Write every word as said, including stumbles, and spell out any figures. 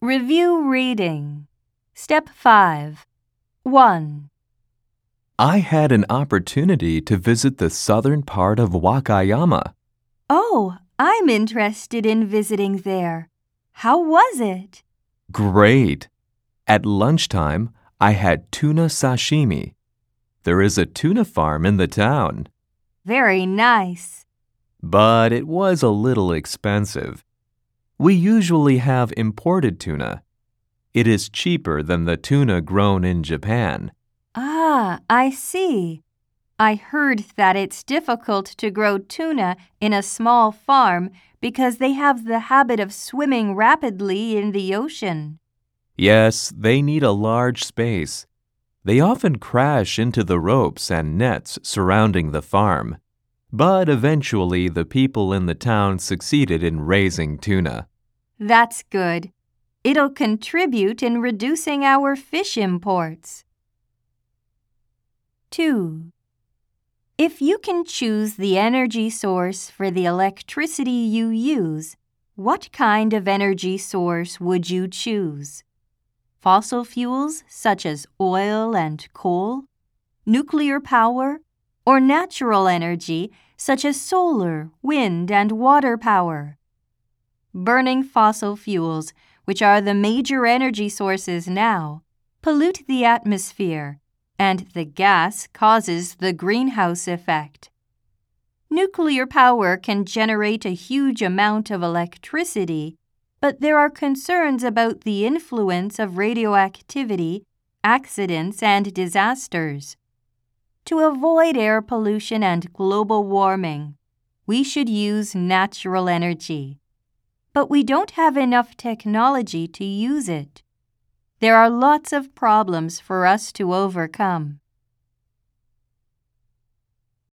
Review reading. Step five. one. I had an opportunity to visit the southern part of Wakayama. Oh, I'm interested in visiting there. How was it? Great! At lunchtime, I had tuna sashimi. There is a tuna farm in the town. Very nice. But it was a little expensive. We usually have imported tuna. It is cheaper than the tuna grown in Japan. Ah, I see. I heard that it's difficult to grow tuna in a small farm because they have the habit of swimming rapidly in the ocean. Yes, they need a large space. They often crash into the ropes and nets surrounding the farm. But eventually the people in the town succeeded in raising tuna. That's good. It'll contribute in reducing our fish imports. two. If you can choose the energy source for the electricity you use, what kind of energy source would you choose? Fossil fuels such as oil and coal, nuclear power, or natural energy such as solar, wind, and water power? Burning fossil fuels, which are the major energy sources now, pollute the atmosphere, and the gas causes the greenhouse effect. Nuclear power can generate a huge amount of electricity, but there are concerns about the influence of radioactivity, accidents, and disasters. To avoid air pollution and global warming, we should use natural energy. But we don't have enough technology to use it. There are lots of problems for us to overcome.